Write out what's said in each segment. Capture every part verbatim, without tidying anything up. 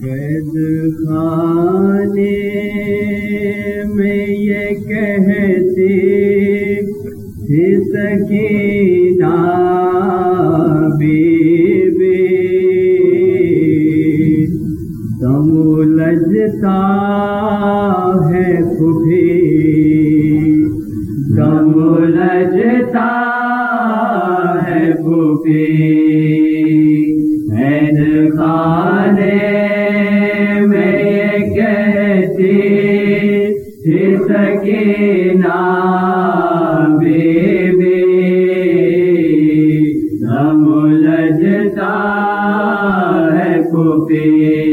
कैद खाने में ये कहते थे सकीना बीबी, तमुलझता है खुफी, तमुलझता है खुफी। कैद खाने में कहती थी सकीना बीबी, तमुलझता है खुफी,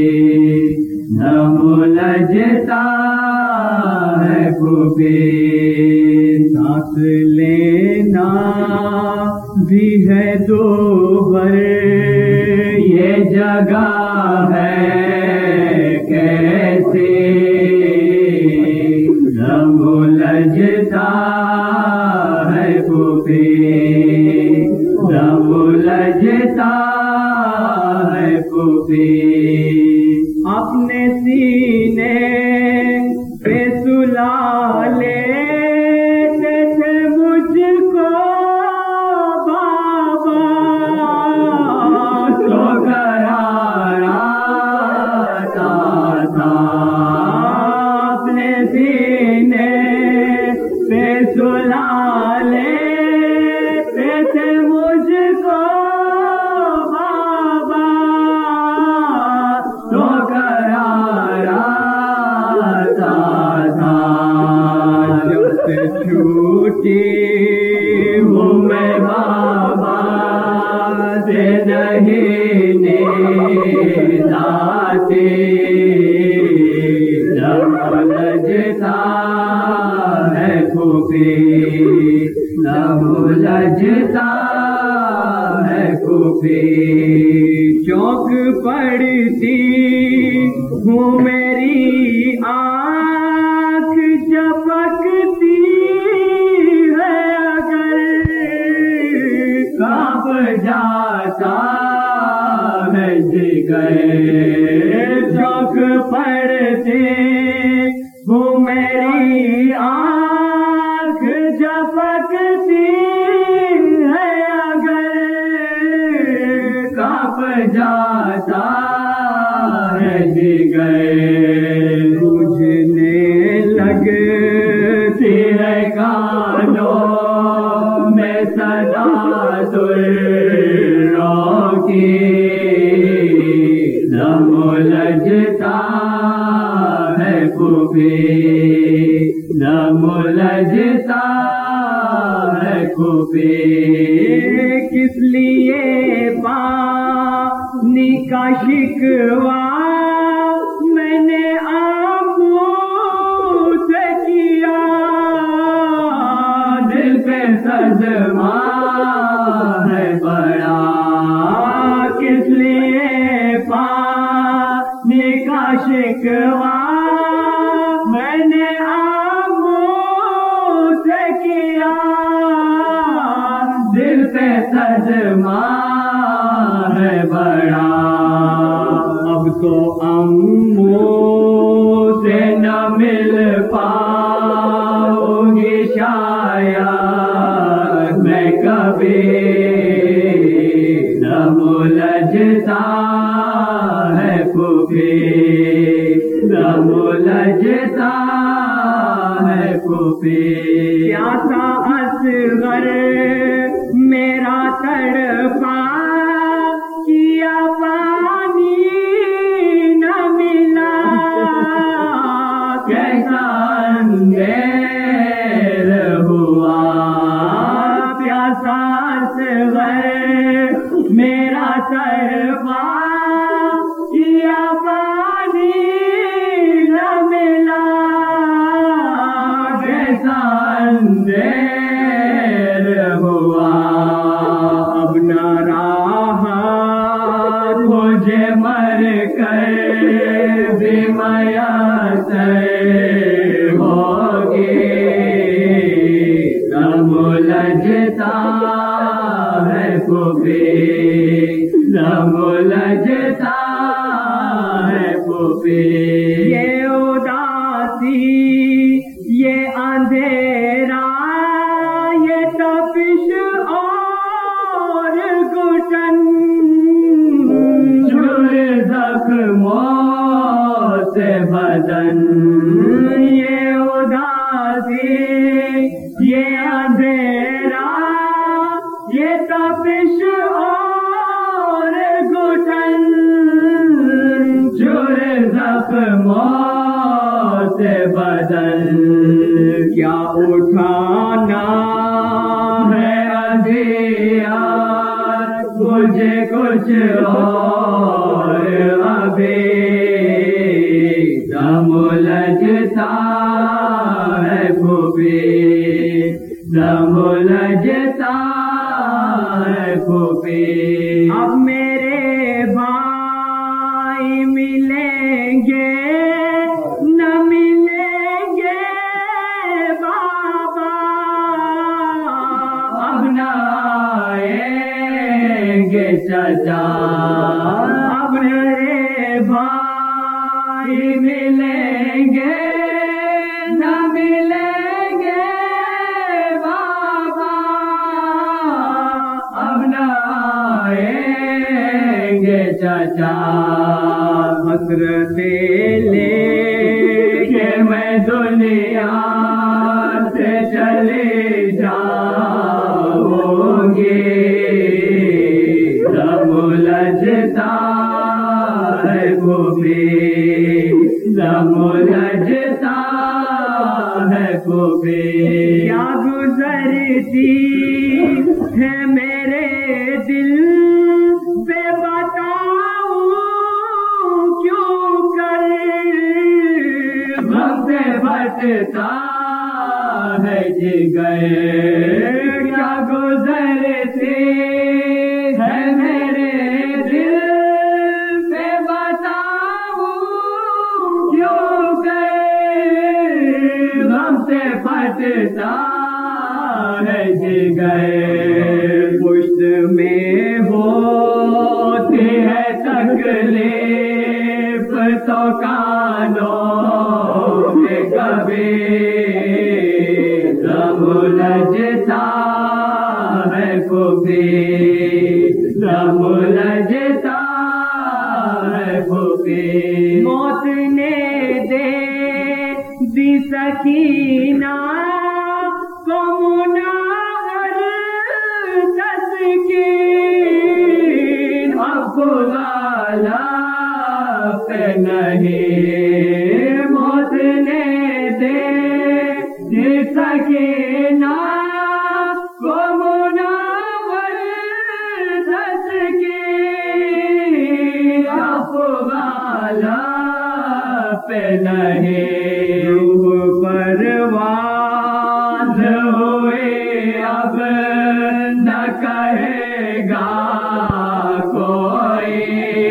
तमुलझता है खुफी। सांस लेना भी है दो भर, ये जगह है कैसे, तमुलझता है खुफी, तमुलझता है खुफी। अपने सीने पे सुला लेते थे मुझको बाबा, तो करारा था। अपने सीने पे सुला लेते थे मुझको बाबा, तो करारा था। जब से छूटी हूँ मैं बाबा से नहीं नींद आती, तमुलझता है खुफी, तमुलझता है खुफी। चौंक पड़ती हूँ मेरी आँख झपकती है अगर, काँप जाता है जिगर। चौंक पड़ती हूँ मेरी आँख झपकती है अगर, काँप जाता है जिगर। बुझने लगती है कानों में सदा सुरों की, तमुलझता है खुफी, तमुलझता है खुफी। किस लिए पानी का शिकवा मैंने आंखों से किया, दिल पे सदमा है बड़ा। किस लिए पानी का शिकवा मैंने आंखों से किया, दिल पे सदमा है बड़ा। अब तो अम्मू से न मिल पाऊंगी शायद मैं कभी, तमुलझता है खुफी, तमुलझता है खुफी। प्यासा असगर मेरा तड़पा किया पानी न मिला, कैसा अंधेर हुआ। प्यासा असगर मेरा तड़पा किया पानी न मिला, कैसा अंधेर हुआ। अब न राहत मुझे मर कर भी मयसर होगी, तमुलझता है खुफी, तमुलझता है फूफी। ये उदासी, ये अंधेरा, ये तपिश और घुटन, झुर जख्मों से बदन। ये उदासी, ये अंधेरा, ये तपिश और घुटन, झुर जख्मों से बदन। क्या उठाना है अधियार, मुझे कुछ और अभी दम लजता है फूफी, दम लजता है फूफी। अब मेरे भाई मिलेंगे न मिलेंगे बाबा, अब न आएंगे चाचा, अब मेरे भाई मिलेंगे न मिलेंगे बाबा, अब न आएंगे चाचा। हसरते ले के मैं दुनिया से चले जाऊंगी, दम लजता है फूफी, दम लजता है फूफी। क्या गुजरती है मेरे दिल पे बताऊं क्यों कर, गम से फटता है जिगर, क्या गुजरती है मेरे दिल पे बताऊं क्यों कर, गम से फटता है जिगर। पुष्ट में होती है तकलीफ तो कानों के कभी दम लजता है फूफी, दम लजता है फूफी। मौत ने दे दी सकीना को मुनावर तस्कीन, अफवाला पे नहीं मौत ने दे दी सकीना को मुनावर तस्कीन, अफवाला पे नहीं। रूह परवान हुए अब न कहेगा कोई,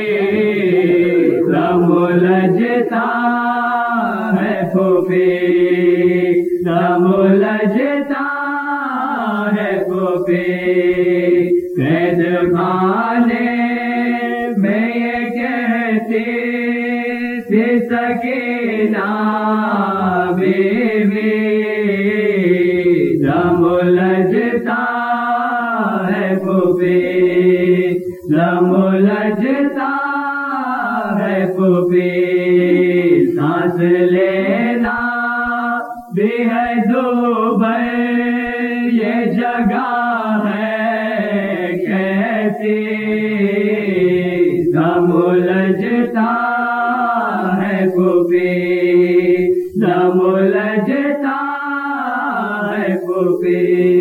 दम लजता है फूफी, दम लजता है फूफी। कैद खाने में ये कहती थी सकीना बीवी, दम लजता है फूफी, दम लजता है फूफी। सांस लेना भी है दुबर, ये जगह है कैसी, दम लजता है फूफी, दम लजता है फूफी।